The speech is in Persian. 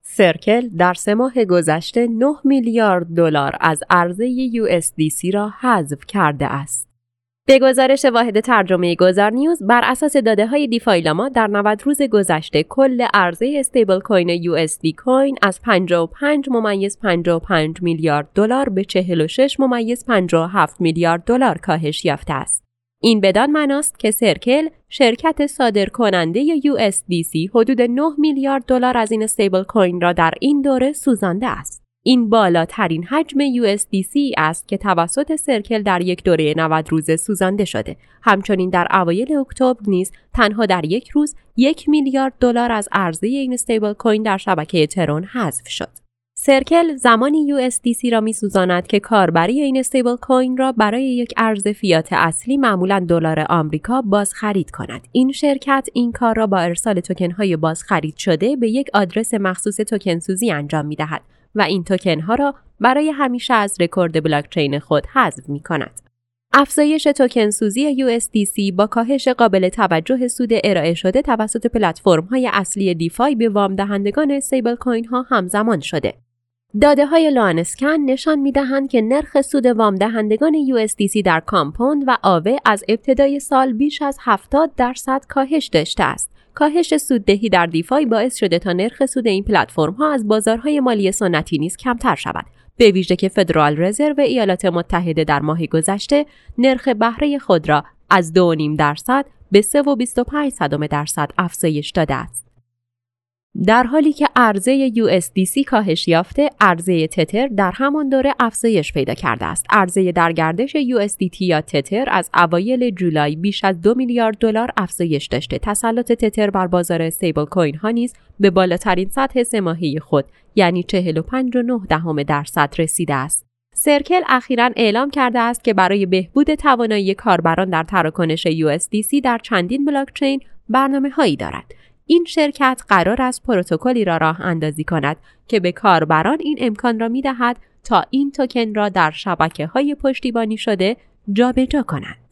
سرکل در 3 ماه گذشته 9 میلیارد دلار از عرضه USDC را حذف کرده است. به گزارش واحد ترجمه گذارنیوز، بر اساس داده‌های دیفای لاما در 90 روز گذشته کل عرضه استیبل کوین USD کوین از 55.55 میلیارد دلار به 46.57 میلیارد دلار کاهش یافته است. این بدان معناست که سرکل، شرکت صادرکننده USDC، حدود 9 میلیارد دلار از این استیبل کوین را در این دوره سوزانده است. این بالاترین حجم USDC است که توسط سرکل در یک دوره 90 روزه سوزانده شده. همچنین در اوایل اکتبر نیز تنها در یک روز 1 میلیارد دلار از عرضه این استیبل کوین در شبکه ترون حذف شد. سرکل زمانی USDC را می‌سوزاند که کاربری این استیبل کوین را برای یک ارز فیات اصلی، معمولاً دلار آمریکا، بازخرید کند. این شرکت این کار را با ارسال توکن‌های بازخرید شده به یک آدرس مخصوص توکن سوزی انجام می‌دهد و این توکن‌ها را برای همیشه از رکورد بلاکچین خود حذف می‌کند. افزایش توکن سوزی USDC با کاهش قابل توجه سود ارائه شده توسط پلتفرم‌های اصلی دیفای به وام دهندگان استیبل کوین‌ها همزمان شده. داده‌های لوانسکن نشان می‌دهند که نرخ سود وام دهندگان USDC در کامپوند و آوه از ابتدای سال بیش از 70% کاهش داشته است. کاهش سوددهی در دیفای باعث شده تا نرخ سود این پلتفرم‌ها از بازارهای مالی سنتی نیز کمتر شود، به ویژه که فدرال رزرو ایالات متحده در ماه گذشته نرخ بهره خود را از 2.5% به 3.25% افزایش داده است. در حالی که عرضه USDC کاهش یافته، عرضه تتر در همان دوره افزایش پیدا کرده است. عرضه در گردش USDT یا تتر از اوایل جولای بیش از 2 میلیارد دلار افزایش داشته. تسلط تتر بر بازار استیبل کوین ها نیز به بالاترین سطح 3 ماهه خود، یعنی 45.9% رسیده است. سرکل اخیراً اعلام کرده است که برای بهبود توانایی کاربران در تراکنش USDC در چندین بلاکچین برنامه‌هایی دارد. این شرکت قرار است پروتکلی را راه اندازی کند که به کاربران این امکان را می‌دهد تا این توکن را در شبکه‌های پشتیبانی شده جابجا کنند.